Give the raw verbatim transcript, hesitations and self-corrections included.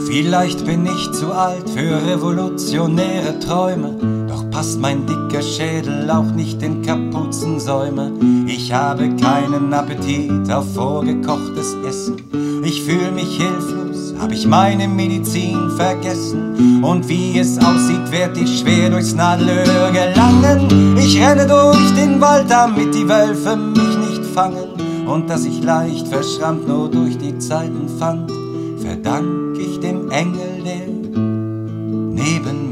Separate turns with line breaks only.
Vielleicht bin ich zu alt für revolutionäre Träume, doch passt mein dicker Schädel auch nicht in Kapuzensäume. Ich habe keinen Appetit auf vorgekochtes Essen. Ich fühl mich hilflos, hab ich meine Medizin vergessen. Und wie es aussieht, werd ich schwer durchs Nadelöhr gelangen. Ich renne durch den Wald, damit die Wölfe mich nicht fangen. Und dass ich leicht verschrammt nur durch die Zeiten fand, verdank ich dem Engel, der neben